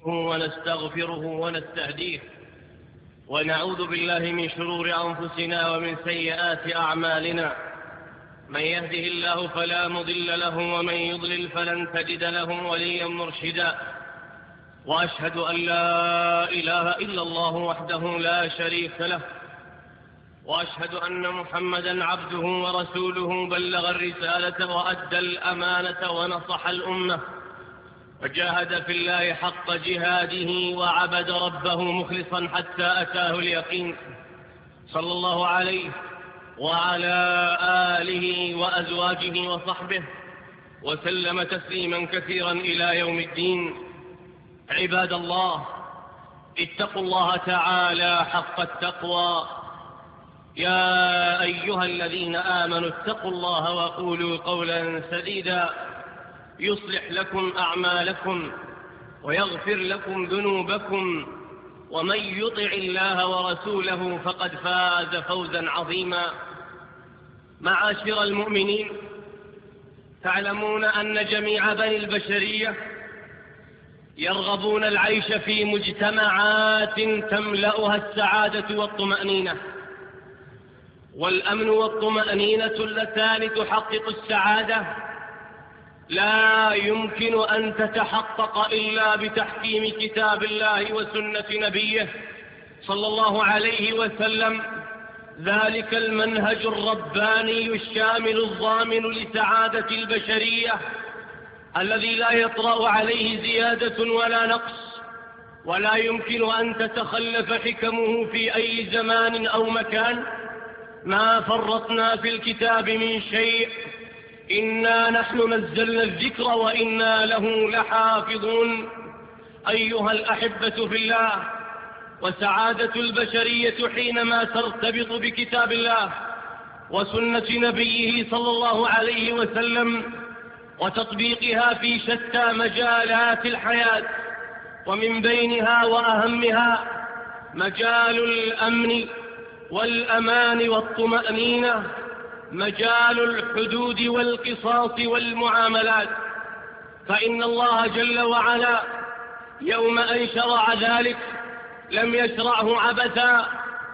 ونستغفره ونستهديه، ونعوذ بالله من شرور أنفسنا ومن سيئات أعمالنا. من يهده الله فلا مضل له، ومن يضلل فلن تجد له وليا مرشدا. وأشهد أن لا إله إلا الله وحده لا شريك له، وأشهد أن محمدا عبده ورسوله، بلغ الرسالة وأدى الأمانة ونصح الأمة، وجاهد في الله حق جهاده وعبد ربه مخلصا حتى أتاه اليقين، صلى الله عليه وعلى آله وأزواجه وصحبه وسلم تسليما كثيرا إلى يوم الدين. عباد الله، اتقوا الله تعالى حق التقوى. يا أيها الذين آمنوا اتقوا الله وقولوا قولا سديدا يصلح لكم أعمالكم ويغفر لكم ذنوبكم، ومن يطع الله ورسوله فقد فاز فوزا عظيما. معاشر المؤمنين، تعلمون أن جميع بني البشرية يرغبون العيش في مجتمعات تملأها السعادة والطمأنينة، والأمن والطمأنينة اللتان تحقق السعادة لا يمكن أن تتحقق إلا بتحكيم كتاب الله وسنة نبيه صلى الله عليه وسلم، ذلك المنهج الرباني الشامل الضامن لسعادة البشرية، الذي لا يطرأ عليه زيادة ولا نقص، ولا يمكن أن تتخلف حكمه في أي زمان أو مكان. ما فرطنا في الكتاب من شيء، إنا نحن نزلنا الذكر وإنا له لحافظون. أيها الأحبة في الله، وسعادة البشرية حينما ترتبط بكتاب الله وسنة نبيه صلى الله عليه وسلم وتطبيقها في شتى مجالات الحياة، ومن بينها وأهمها مجال الأمن والأمان والطمأنينة، مجال الحدود والقصاص والمعاملات. فإن الله جل وعلا يوم أن شرع ذلك لم يشرعه عبثا،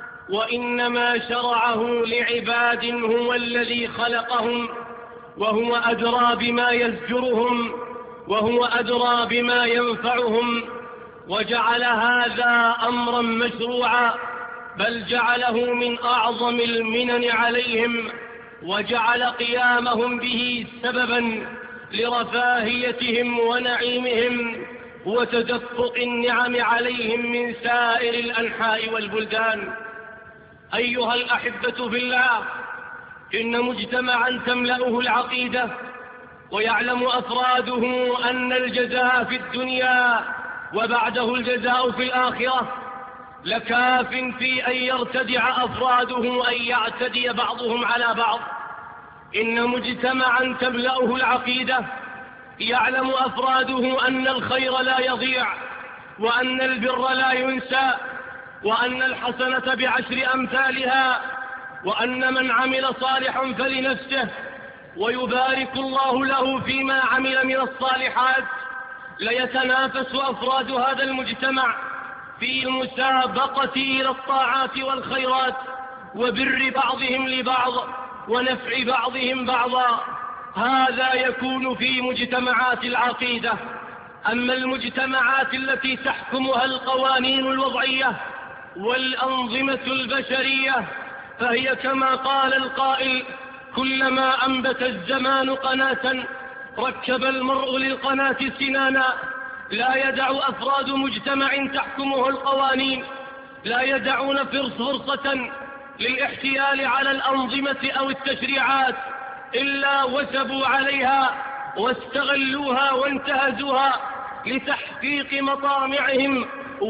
وإنما شرعه لعباد هو الذي خلقهم، وهو أدرى بما يزجرهم، وهو أدرى بما ينفعهم، وجعل هذا أمرا مشروعا، بل جعله من أعظم المنن عليهم، وجعل قيامهم به سببا لرفاهيتهم ونعيمهم وتدفق النعم عليهم من سائر الأنحاء والبلدان. أيها الأحبة في الله، إن مجتمعا تملأه العقيدة ويعلم أفراده أن الجزاء في الدنيا وبعده الجزاء في الآخرة لكاف في أن يرتدع أفراده، أن يعتدي بعضهم على بعض. إن مجتمعا تملأه العقيدة يعلم أفراده أن الخير لا يضيع، وأن البر لا ينسى، وأن الحسنة بعشر أمثالها، وأن من عمل صالحا فلنفسه، ويبارك الله له فيما عمل من الصالحات. ليتنافس أفراد هذا المجتمع في المسابقة إلى الطاعات والخيرات، وبر بعضهم لبعض، ونفع بعضهم بعضا. هذا يكون في مجتمعات العقيدة. أما المجتمعات التي تحكمها القوانين الوضعية والأنظمة البشرية فهي كما قال القائل: كلما أنبت الزمان قناة ركب المرء للقناة سنانا. لا يدع أفراد مجتمع تحكمه القوانين، لا يدعون فرصة للاحتيال على الأنظمة أو التشريعات إلا وثبوا عليها واستغلوها وانتهزوها لتحقيق مطامعهم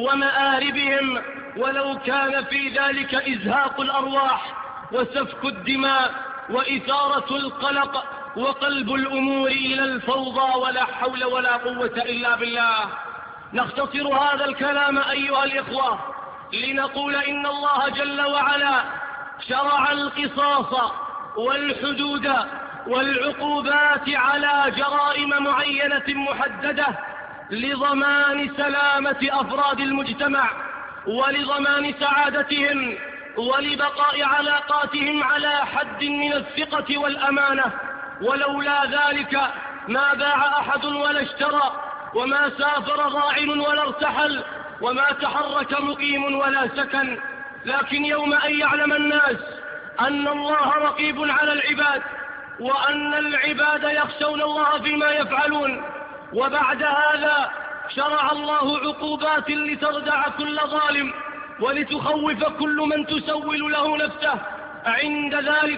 ومآربهم، ولو كان في ذلك إزهاق الأرواح وسفك الدماء وإثارة القلق وقلب الأمور إلى الفوضى. ولا حول ولا قوة إلا بالله. نختصر هذا الكلام أيها الإخوة لنقول إن الله جل وعلا شرع القصاص والحدود والعقوبات على جرائم معينة محددة لضمان سلامة أفراد المجتمع ولضمان سعادتهم ولبقاء علاقاتهم على حد من الثقة والأمانة. ولولا ذلك ما باع أحد ولا اشترى، وما سافر ضاعن ولا ارتحل، وما تحرك مقيم ولا سكن. لكن يوم أن يعلم الناس أن الله رقيب على العباد، وأن العباد يخشون الله فيما يفعلون، وبعد هذا شرع الله عقوبات لتردع كل ظالم ولتخوف كل من تسول له نفسه عند ذلك،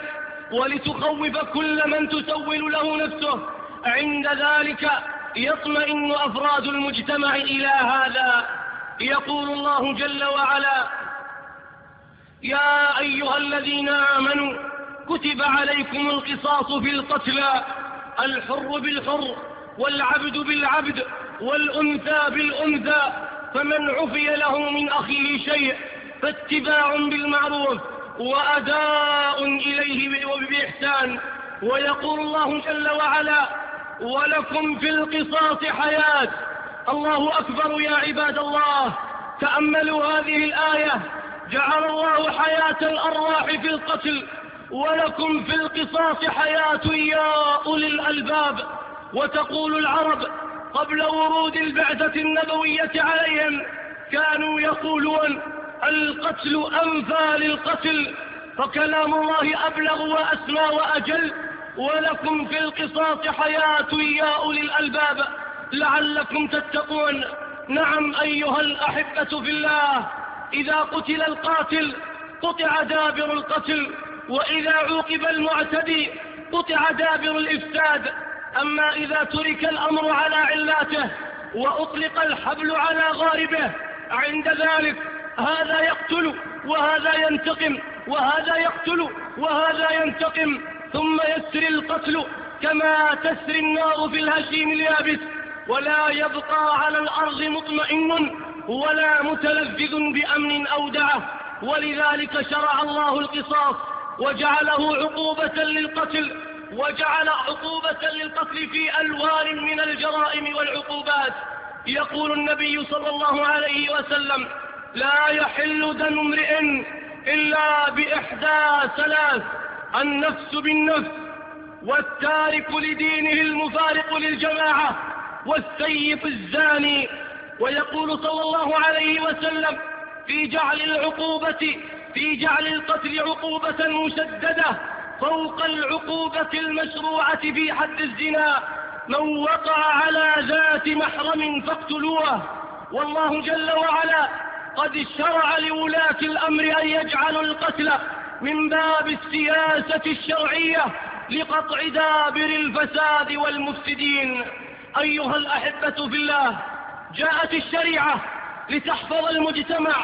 عند ذلك يطمئن أفراد المجتمع إلى هذا. يقول الله جل وعلا: يا أيها الذين آمنوا كتب عليكم القصاص في القتلى، الحر بالحر والعبد بالعبد والأنثى بالأنثى، فمن عفي له من أخيه شيء فاتباع بالمعروف وأداء إليه بإحسان. ويقول الله جل وعلا: ولكم في القصاص حياة. الله أكبر يا عباد الله، تأملوا هذه الآية. جعل الله حياة الأرواح في القتل، ولكم في القصاص حياة يا أولي الألباب. وتقول العرب قبل ورود البعثة النبوية عليهم كانوا يقولون: القتل أنفى للقتل، فكلام الله أبلغ وأسمى وأجل: ولكم في القصاص حياة يا أولي الألباب لعلكم تتقون. نعم أيها الأحبة في الله، إذا قتل القاتل قطع دابر القتل، وإذا عوقب المعتدي قطع دابر الإفساد. أما إذا ترك الأمر على علاته وأطلق الحبل على غاربه، عند ذلك هذا يقتل وهذا ينتقم، وهذا يقتل وهذا ينتقم، ثم يسري القتل كما تسري النار في الهشيم اليابس، ولا يبقى على الأرض مطمئن ولا متلذذ بأمن أودعه. ولذلك شرع الله القصاص وجعله عقوبة للقتل، وجعل عقوبة للقتل في ألوان من الجرائم والعقوبات. يقول النبي صلى الله عليه وسلم: لا يحل دم امرئ إلا بإحدى ثلاث: النفس بالنفس، والتارك لدينه المفارق للجماعة، والسيف الزاني. ويقول صلى الله عليه وسلم في جعل القتل عقوبة مشددة فوق العقوبة المشروعة في حد الزنا: من وقع على ذات محرم فاقتلوه. والله جل وعلا قد شرع لولاة الأمر أن يجعلوا القتل من باب السياسة الشرعية لقطع دابر الفساد والمفسدين. أيها الأحبة في الله، جاءت الشريعة لتحفظ المجتمع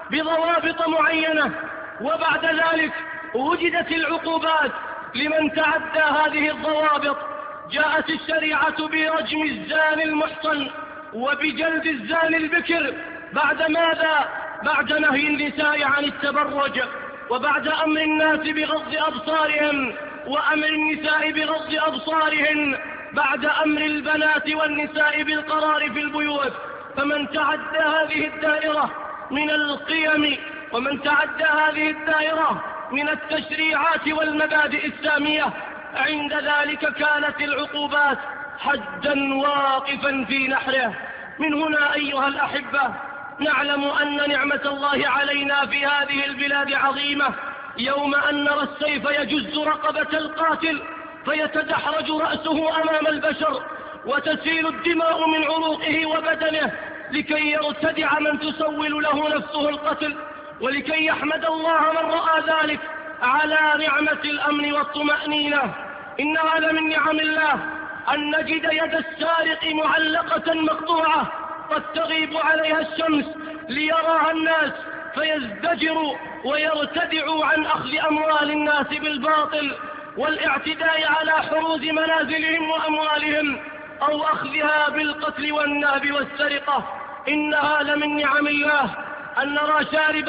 بضوابط معينة، وبعد ذلك وجدت العقوبات لمن تعدى هذه الضوابط. جاءت الشريعة برجم الزاني المحصن وبجلد الزاني البكر. بعد ماذا؟ بعد نهي النساء عن التبرج، وبعد أمر الناس بغض أبصارهم وأمر النساء بغض أبصارهن، بعد أمر البنات والنساء بالقرار في البيوت. فمن تعدى هذه الدائرة من القيم، ومن تعدى هذه الدائرة من التشريعات والمبادئ السامية، عند ذلك كانت العقوبات حدا واقفا في نحره. من هنا أيها الأحبة نعلم أن نعمة الله علينا في هذه البلاد عظيمة، يوم أن نرى السيف يجز رقبة القاتل فيتدحرج رأسه أمام البشر وتسيل الدماء من عروقه وبدنه، لكي يرتدع من تسول له نفسه القتل، ولكي يحمد الله من رأى ذلك على نعمة الأمن والطمأنينة. إن هذا من نعم الله أن نجد يد السارق معلقة مقطوعة قد تغيب عليها الشمس ليراها الناس فيزدجروا ويرتدعوا عن أخذ أموال الناس بالباطل والاعتداء على حروز منازلهم وأموالهم، أو أخذها بالقتل والنهب والسرقة. إنها لمن نعم الله أن نرى شارب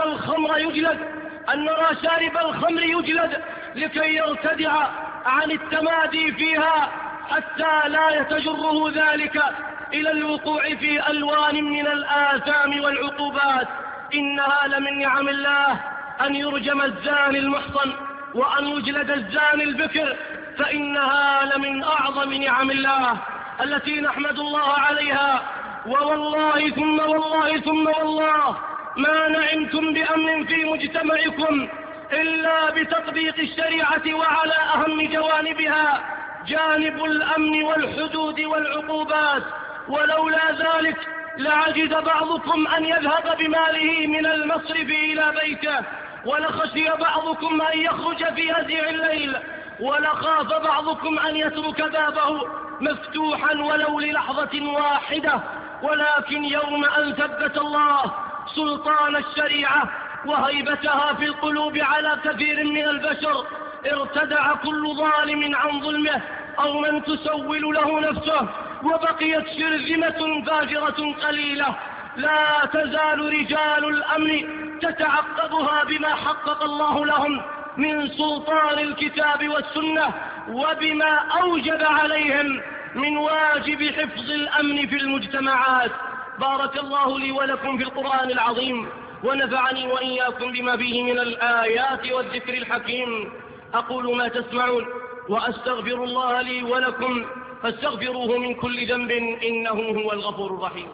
الخمر يجلد لكي يرتدع عن التمادي فيها حتى لا يتجره ذلك إلى الوقوع في ألوان من الآثام والعقوبات. إنها لمن نعم الله أن يرجم الزاني المحصن وأن يجلد الزاني البكر، فإنها لمن أعظم نعم الله التي نحمد الله عليها. ووالله ثم والله ثم والله ما نعمتم بأمن في مجتمعكم إلا بتطبيق الشريعة وعلى أهم جوانبها، جانب الأمن والحدود والعقوبات. ولولا ذلك لعجز بعضكم أن يذهب بماله من المصرف إلى بيته، ولخشي بعضكم أن يخرج في هزيع الليل، ولخاف بعضكم أن يترك بابه مفتوحا ولو للحظة واحدة. ولكن يوم أن ثبت الله سلطان الشريعة وهيبتها في القلوب على كثير من البشر، ارتدع كل ظالم عن ظلمه أو من تسول له نفسه، وبقيت شرذمة فاجرة قليلة لا تزال رجال الأمن تتعقبها بما حقق الله لهم من سلطان الكتاب والسنة، وبما أوجب عليهم من واجب حفظ الأمن في المجتمعات. بارك الله لي ولكم في القرآن العظيم، ونفعني وإياكم بما فيه من الآيات والذكر الحكيم. أقول ما تسمعون وأستغفر الله لي ولكم فاستغفروه من كل ذنب إنه هو الغفور الرحيم.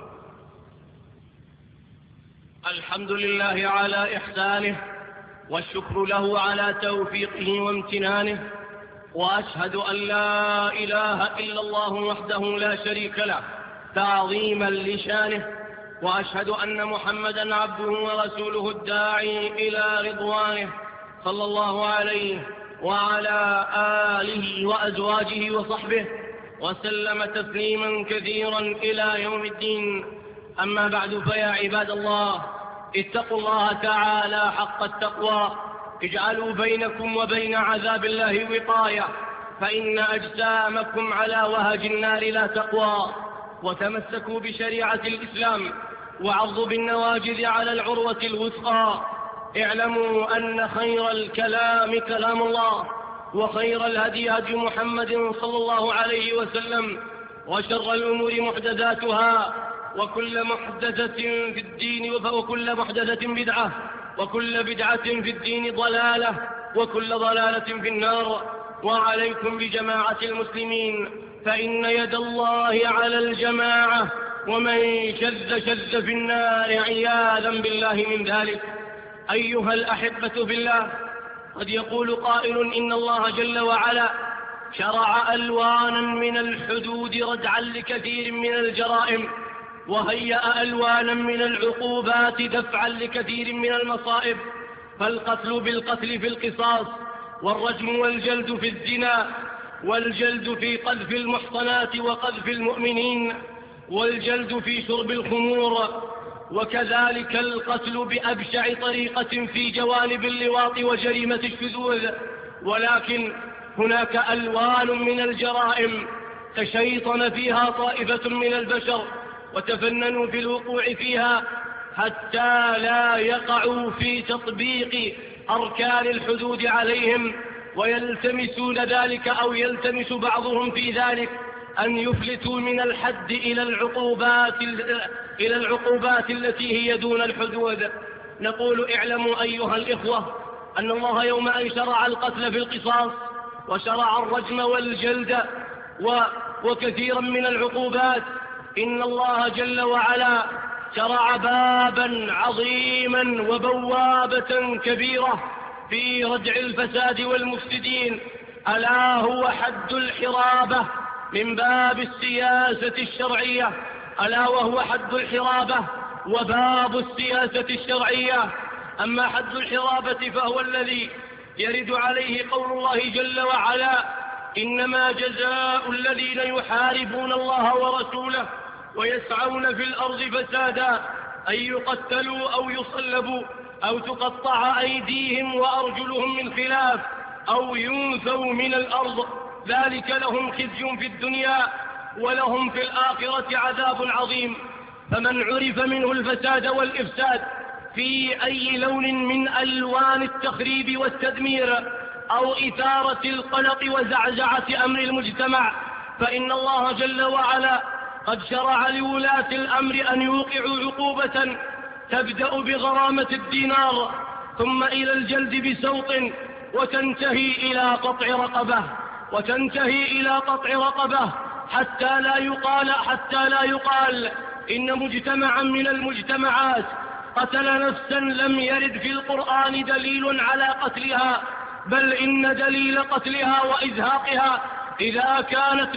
الحمد لله على إحسانه، والشكر له على توفيقه وامتنانه، وأشهد أن لا إله إلا الله وحده لا شريك له تعظيما لشانه، وأشهد أن محمدا عبده ورسوله الداعي إلى رضوانه، صلى الله عليه وعلى آله وأزواجه وصحبه وسلم تسليما كثيرا إلى يوم الدين. أما بعد، فيا عباد الله، اتقوا الله تعالى حق التقوى، اجعلوا بينكم وبين عذاب الله وقاية، فإن أجسامكم على وهج النار لا تقوى. وتمسكوا بشريعة الإسلام وعضوا بالنواجذ على العروة الوثقى. اعلموا أن خير الكلام كلام الله، وخير الهدي هدي محمد صلى الله عليه وسلم، وشر الأمور محدثاتها، وكل محدثة في الدين وكل محدثة بدعة، وكل بدعة في الدين ضلالة، وكل ضلالة في النار. وعليكم بجماعة المسلمين، فإن يد الله على الجماعة، ومن شذ شذ في النار عياذا بالله من ذلك. أيها الأحبة بالله، قد يقول قائل إن الله جل وعلا شرع ألوانا من الحدود ردعا لكثير من الجرائم، وهيأ ألوانا من العقوبات دفعا لكثير من المصائب، فالقتل بالقتل في القصاص، والرجم والجلد في الزنا، والجلد في قذف المحصنات وقذف المؤمنين، والجلد في شرب الخمور، وكذلك القتل بأبشع طريقة في جوانب اللواط وجريمة الشذوذ. ولكن هناك ألوان من الجرائم تشيطن فيها طائفة من البشر وتفننوا في الوقوع فيها حتى لا يقعوا في تطبيق أركان الحدود عليهم، ويلتمسون ذلك أو يلتمس بعضهم في ذلك أن يفلتوا من الحد إلى العقوبات التي هي دون الحدود. نقول اعلموا أيها الإخوة أن الله يوم أن شرع القتل في القصاص وشرع الرجم والجلد وكثيرا من العقوبات، إن الله جل وعلا شرع بابا عظيما وبوابة كبيرة في ردع الفساد والمفسدين، ألا هو حد الحرابة من باب السياسة الشرعية، ألا وهو حد الحرابة وباب السياسة الشرعية. أما حد الحرابة فهو الذي يرد عليه قول الله جل وعلا: إنما جزاء الذين يحاربون الله ورسوله ويسعون في الأرض فسادا أن يقتلوا أو يصلبوا أو تقطع أيديهم وأرجلهم من خلاف أو ينفوا من الأرض، ذلك لهم خزي في الدنيا ولهم في الآخرة عذاب عظيم. فمن عرف منه الفساد والإفساد في أي لون من ألوان التخريب والتدمير أو إثارة القلق وزعزعة أمر المجتمع، فإن الله جل وعلا قد شرع لولاة الأمر أن يوقعوا عقوبة تبدأ بغرامة الدينار، ثم إلى الجلد بسوط، وتنتهي إلى قطع رقبة حتى لا يقال إن مجتمعا من المجتمعات قتل نفسا لم يرد في القرآن دليل على قتلها، بل إن دليل قتلها وإزهاقها إذا كانت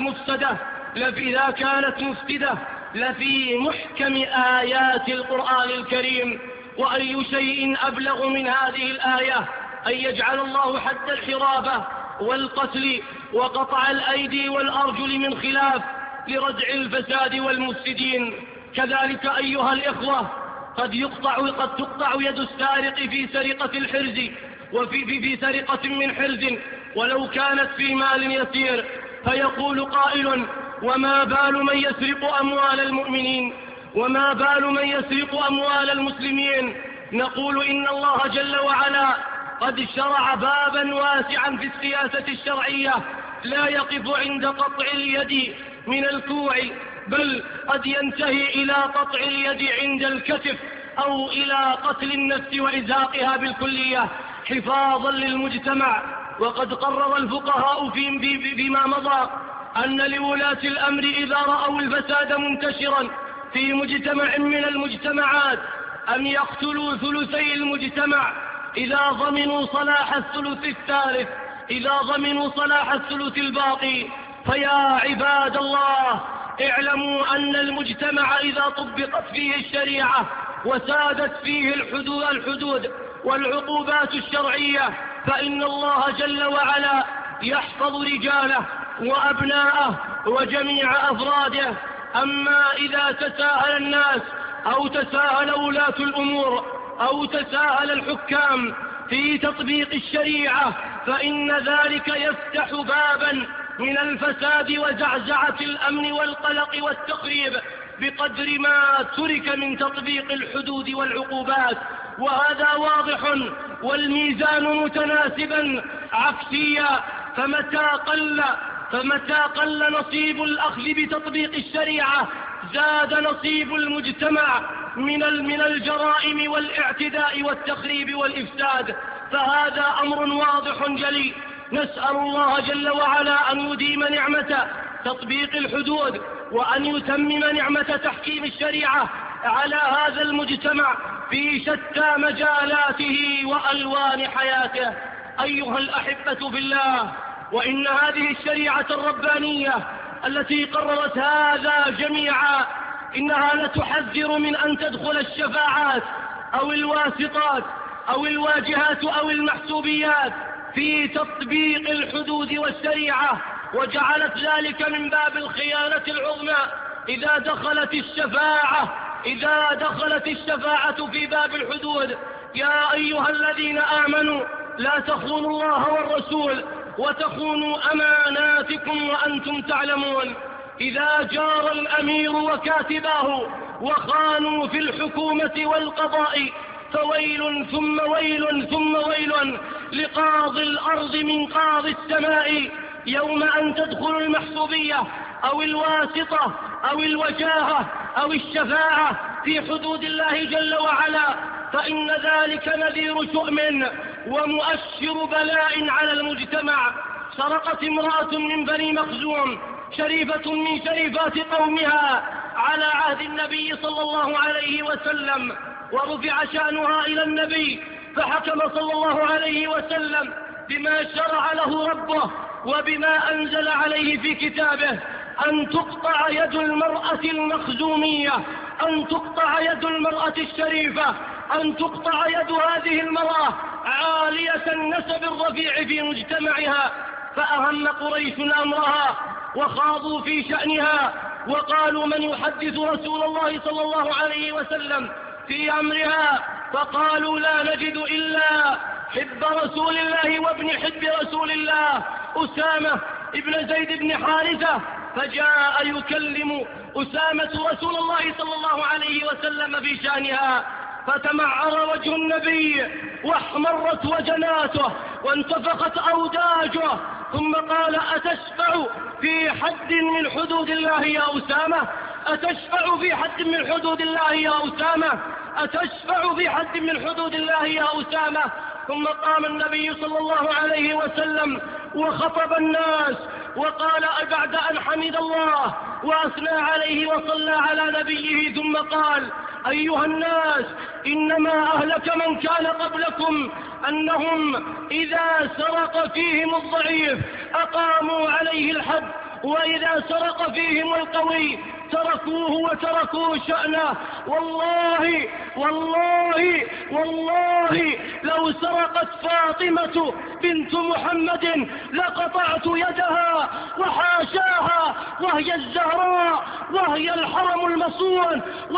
مفسدة لفي محكم آيات القرآن الكريم. وأي شيء أبلغ من هذه الآية أن يجعل الله حد الحرابة والقتل وقطع الأيدي والأرجل من خلاف لردع الفساد والمفسدين. كذلك أيها الإخوة قد تقطع يد السارق في سرقة الحرز وفي سرقة من حرز ولو كانت في مال يسير، فيقول قائل: وما بال من يسرق أموال المؤمنين؟ وما بال من يسرق أموال المسلمين؟ نقول إن الله جل وعلا قد شرع بابا واسعا في السياسة الشرعية لا يقف عند قطع اليد من الكوع، بل قد ينتهي إلى قطع اليد عند الكتف أو إلى قتل النفس وإزهاقها بالكلية حفاظا للمجتمع. وقد قرر الفقهاء فيما مضى أن لولاة الأمر إذا رأوا الفساد منتشرا في مجتمع من المجتمعات أن يقتلوا ثلثي المجتمع إذا ضمنوا صلاح الثلث الثالث، إذا ضمنوا صلاح الثلث الباقي. فيا عباد الله، اعلموا أن المجتمع إذا طبقت فيه الشريعة وسادت فيه الحدود والعقوبات الشرعية فإن الله جل وعلا يحفظ رجاله وأبناءه وجميع أفراده. أما إذا تساهل الناس أو تساهل ولاة الأمور أو تساهل الحكام في تطبيق الشريعة فإن ذلك يفتح بابا من الفساد وزعزعة الأمن والقلق والتخريب بقدر ما ترك من تطبيق الحدود والعقوبات. وهذا واضح والميزان متناسبا عكسيا، فمتى قل نصيب الأخذ بتطبيق الشريعة زاد نصيب المجتمع من الجرائم والاعتداء والتخريب والإفساد. فهذا أمر واضح جلي. نسأل الله جل وعلا أن يديم نعمة تطبيق الحدود وأن يتمم نعمة تحكيم الشريعة على هذا المجتمع في شتى مجالاته وألوان حياته. أيها الأحبة في الله، وإن هذه الشريعة الربانية التي قررت هذا جميعا إنها لتحذر من أن تدخل الشفاعات أو الواسطات أو الواجهات أو المحسوبيات في تطبيق الحدود والشريعة، وجعلت ذلك من باب الخيانة العظمى إذا دخلت الشفاعة في باب الحدود. يا أيها الذين آمنوا لا تخونوا الله والرسول وتخونوا أماناتكم وأنتم تعلمون. إذا جار الأمير وكاتباه وخانوا في الحكومة والقضاء فويل ثم ويل ثم ويل لقاضي الأرض من قاضي السماء يوم أن تدخل المحسوبية أو الواسطة أو الوجاهة أو الشفاعة في حدود الله جل وعلا، فإن ذلك نذير شؤم ومؤشر بلاء على المجتمع. سرقت امرأة من بني مخزوم شريفة من شريفات قومها على عهد النبي صلى الله عليه وسلم، ورفع شأنها إلى النبي فحكم صلى الله عليه وسلم بما شرع له ربه وبما أنزل عليه في كتابه أن تقطع يد المرأة المخزومية، أن تقطع يد المرأة الشريفة، أن تقطع يد هذه المرأة عالية النسب الرفيع في مجتمعها. فأهم قريش أمرها وخاضوا في شأنها وقالوا: من يحدث رسول الله صلى الله عليه وسلم في أمرها؟ فقالوا: لا نجد إلا حب رسول الله وابن حب رسول الله أسامة ابن زيد بن حارثة. فجاء يكلم أسامة رسول الله صلى الله عليه وسلم في شأنها، فتمعر وجه النبي واحمرت وجناته وانتفخت أوداجه، ثم قال: أتشفع في حد من حدود الله يا أسامة؟ أتشفع في حد من حدود الله يا أسامة؟ أتشفع في حد من حدود الله يا أسامة؟ ثم قام النبي صلى الله عليه وسلم وخطب الناس وقال بعد أن حمد الله وأثنى عليه وصلى على نبيه ثم قال: أيها الناس، إنما أهلك من كان قبلكم أنهم إذا سرق فيهم الضعيف أقاموا عليه الحد، وإذا سرق فيهم القوي تركوه وتركوا شأنه. والله والله والله لو سرقت فاطمة بنت محمد لقطعت يدها، وحاشاها، وهي الزهراء، وهي الحرم المصون،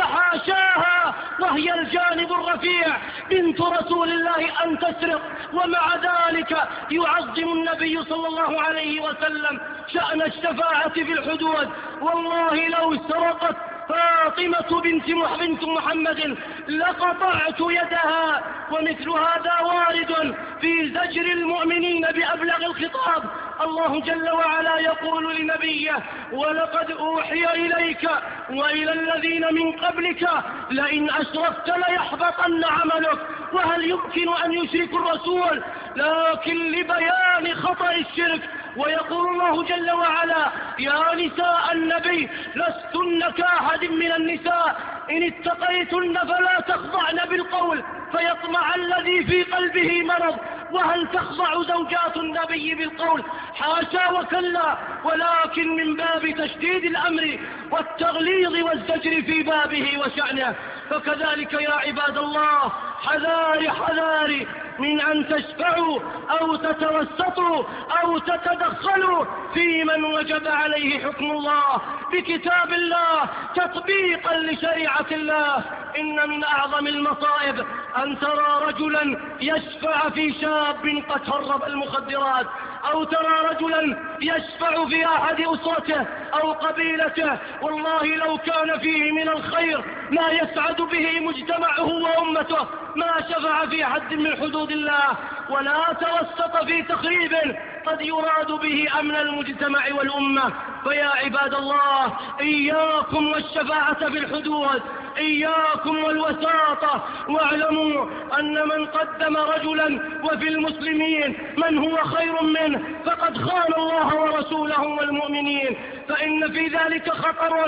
وحاشاها وهي الجانب الرفيع بنت رسول الله أن تسرق. ومع ذلك يعظم النبي صلى الله عليه وسلم شأن الشفاعة في الحدود. والله لو سرقت فاطمة بنت محمد لقطعت يدها. ومثل هذا وارد في زجر المؤمنين بأبلغ الخطاب. الله جل وعلا يقول لنبيه: ولقد أوحي إليك وإلى الذين من قبلك لئن أشركت ليحبطن عملك. وهل يمكن أن يشرك الرسول؟ لكن لبيان خطأ الشرك. ويقول الله جل وعلا: يا نساء النبي لستن كأحد من النساء إن اتقيتن فلا تخضعن بالقول فيطمع الذي في قلبه مرض. وهل تخضع زوجات النبي بالقول؟ حاشا وكلا، ولكن من باب تشديد الأمر والتغليظ والزجر في بابه وشأنه. فكذلك يا عباد الله، حذاري حذاري من أن تشفعوا أو تتوسطوا أو تتدخلوا في من وجب عليه حكم الله بكتاب الله تطبيقا لشريعة الله. إن من أعظم المصائب أن ترى رجلا يشفع في شاب قد هرب المخدرات، أو ترى رجلا يشفع في أحد أسرته أو قبيلته. والله لو كان فيه من الخير ما يسعد به مجتمعه وأمته ما شفع في حد من حدود الله، ولا توسط في تخريب قد يراد به أمن المجتمع والأمة. فيا عباد الله، إياكم والشفاعة في الحدود، إياكم والوساطة. واعلموا أن من قدم رجلا وفي المسلمين من هو خير منه فقد خان الله ورسوله والمؤمنين. فإن في ذلك خطر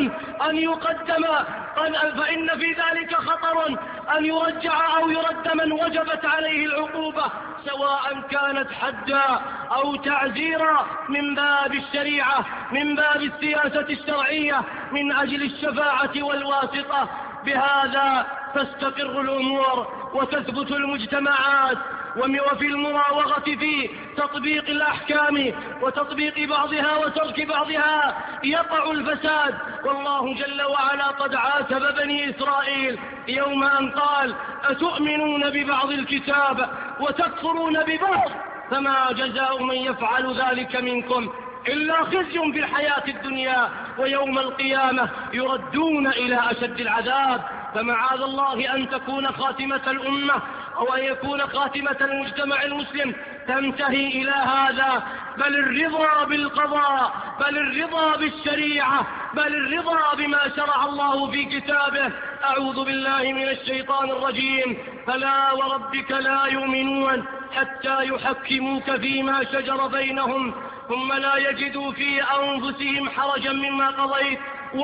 أن يرجع أو يرد من وجبت عليه العقوبة، سواء كانت حدا أو تعزيرا، من باب الشريعة، من باب السياسة الشرعية، من أجل الشفاعة والواسطة. بهذا تستقر الأمور وتثبت المجتمعات. وفي المراوغة في تطبيق الأحكام وتطبيق بعضها وترك بعضها يقع الفساد. والله جل وعلا قد عاتب بني إسرائيل يوم أن قال: أتؤمنون ببعض الكتاب وتكفرون ببعض، فما جزاء من يفعل ذلك منكم إلا خزي في الحياة الدنيا ويوم القيامة يردون إلى أشد العذاب. فمعاذ الله أن تكون خاتمة الأمة أو أن يكون خاتمة المجتمع المسلم تنتهي إلى هذا، بل الرضا بالقضاء، بل الرضا بالشريعة، بل الرضا بما شرع الله في كتابه. أعوذ بالله من الشيطان الرجيم: فلا وربك لا يؤمنون حتى يحكموك فيما شجر بينهم ثم لا يجدوا في أنفسهم حرجا مما قضيت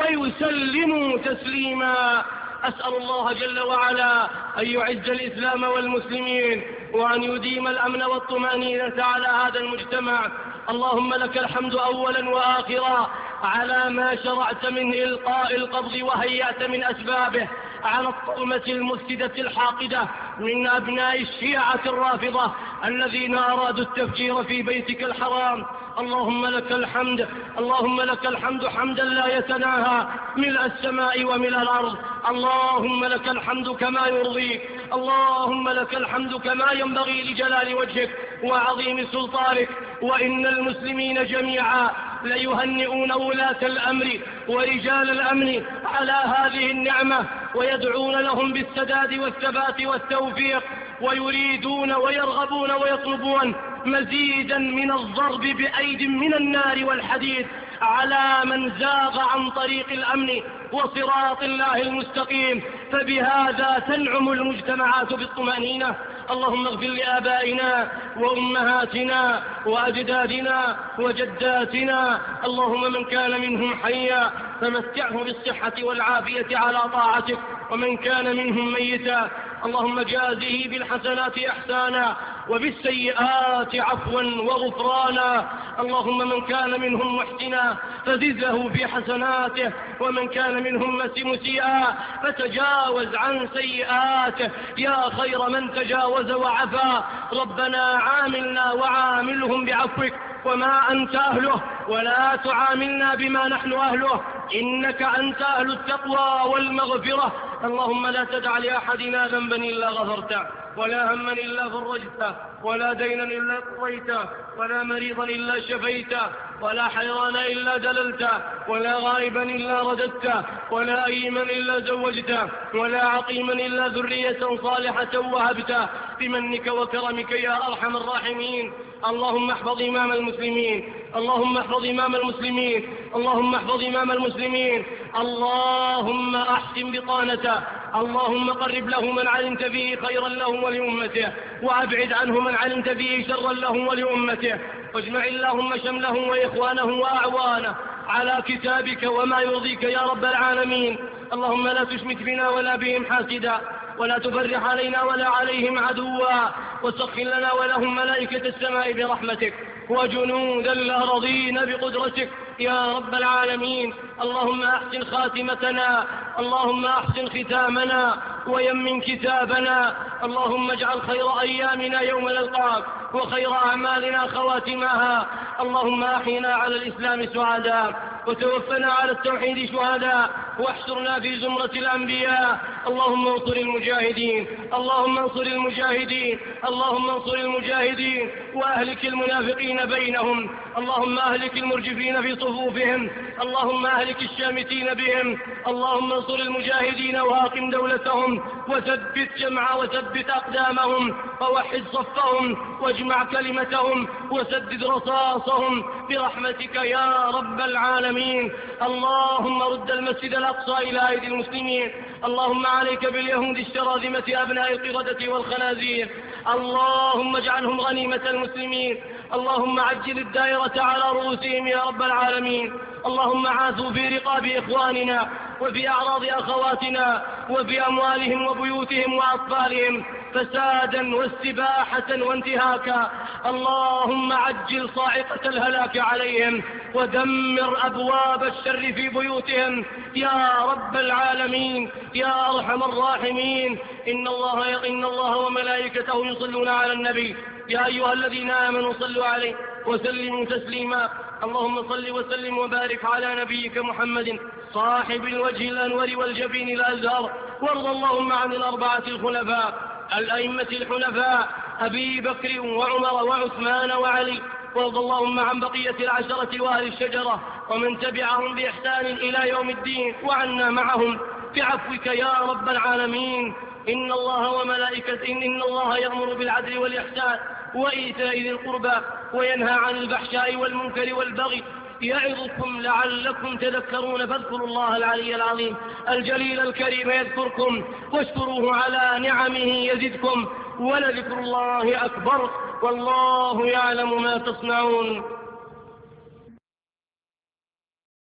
ويسلموا تسليما. أسأل الله جل وعلا أن يعز الإسلام والمسلمين وأن يديم الأمن والطمأنينة على هذا المجتمع. اللهم لك الحمد أولا وآخرا على ما شرعت من إلقاء القبض وهيأت من أسبابه على الطغمة المفسدة الحاقدة من أبناء الشيعة الرافضة الذين أرادوا التفجير في بيتك الحرام. اللهم لك الحمد، اللهم لك الحمد حمدا لا يتناهى ملء السماء وملء الأرض. اللهم لك الحمد كما يرضيك، اللهم لك الحمد كما ينبغي لجلال وجهك وعظيم سلطانك. وإن المسلمين جميعا ليهنئون ولاة الأمر ورجال الأمن على هذه النعمة ويدعون لهم بالسداد والثبات والتوفيق، ويريدون ويرغبون ويطلبون مزيدا من الضرب بأيد من النار والحديد على من زاغ عن طريق الأمن وصراط الله المستقيم، فبهذا تنعم المجتمعات بالطمأنينة. اللهم اغفر لآبائنا وأمهاتنا وأجدادنا وجداتنا، اللهم من كان منهم حيا فمتعه بالصحة والعافية على طاعتك، ومن كان منهم ميتا اللهم جازه بالحسنات إحسانا وبالسيئات عفوا وغفرانا. اللهم من كان منهم محسنا فزد له في حسناته، ومن كان منهم مسيئا فتجاوز عن سيئاته يا خير من تجاوز وعفا. ربنا عاملنا وعاملهم بعفوك وما أنت أهله، ولا تعاملنا بما نحن أهله، إنك أنت أهل التقوى والمغفرة. اللهم لا تدع لأحدنا ذنبا إلا غفرته، ولا هما إلا فرجته، ولا دينا إلا قضيته، ولا مريضا إلا شفيته، ولا حيران إلا دللته، ولا غائبا إلا رددته، ولا أيما إلا زوجته، ولا عقيما إلا ذرية صالحة وهبته بمنك وكرمك يا أرحم الراحمين. اللهم احفظ إمام المسلمين، اللهم احفظ إمام المسلمين، اللهم احفظ إمام المسلمين. اللهم أحسن بطانته، اللهم قرب له من علمت فيه خيرا له ولأمته، وأبعد عنه من علمت فيه شرا له ولأمته، واجمع اللهم شمله وإخوانه وأعوانه على كتابك وما يرضيك يا رب العالمين. اللهم لا تشمت بنا ولا بهم حاسدا، ولا تفرح علينا ولا عليهم عدوا، وسخر لنا ولهم ملائكة السماء برحمتك وجنود الأرضين بقدرتك يا رب العالمين. اللهم أحسن خاتمتنا، اللهم أحسن ختامنا ويمن كتابنا. اللهم اجعل خير أيامنا يوم نلقاك، وخير أعمالنا خواتمها. اللهم أحينا على الإسلام سعداء، وتوفنا على التوحيد شهداء، واحشرنا في زمرة الأنبياء. اللهم انصر المجاهدين، اللهم انصر المجاهدين، اللهم انصر المجاهدين، وأهلك المنافقين بينهم. اللهم أهلك المرجفين في صفوفهم، اللهم أهلك الشامتين بهم. اللهم انصر المجاهدين وأقم دولتهم، وثبت وثبت أقدامهم، ووحد صفهم، واجمع كلمتهم، وسدد رصاصهم برحمتك يا رب العالمين. اللهم رد المسجد الأقصى إلى أيدي المسلمين. اللهم عليك باليهود الشراذمة أبناء القردة والخنازير، اللهم اجعلهم غنيمة المسلمين. اللهم عجل الدائرة على رؤوسهم يا رب العالمين. اللهم عاثوا في رقاب إخواننا، وفي أعراض أخواتنا، وفي أموالهم وبيوتهم وأطفالهم فسادا واستباحة وانتهاكا. اللهم عجل صاعقة الهلاك عليهم، ودمر أبواب الشر في بيوتهم يا رب العالمين يا أرحم الراحمين. إن الله وملائكته يصلون على النبي، يا أيها الذين آمنوا صلوا عليه وسلموا تسليما. اللهم صل وسلم وبارك على نبيك محمد صاحب الوجه الأنور والجبين الأزهر. وارض اللهم عن الأربعة الخلفاء الأئمة الحنفاء أبي بكر وعمر وعثمان وعلي. وارض اللهم عن بقية العشرة وأهل الشجرة ومن تبعهم بإحسان إلى يوم الدين، وعنا معهم بعفوك يا رب العالمين. إن الله يأمر بالعدل والإحسان وإيتاء ذي القربى، وينهى عن الفحشاء والمنكر والبغي، يعظكم لعلكم تذكرون. فاذكروا الله العلي العظيم الجليل الكريم يذكركم، واشكروه على نعمه يزدكم، ولذكر الله أكبر، والله يعلم ما تصنعون.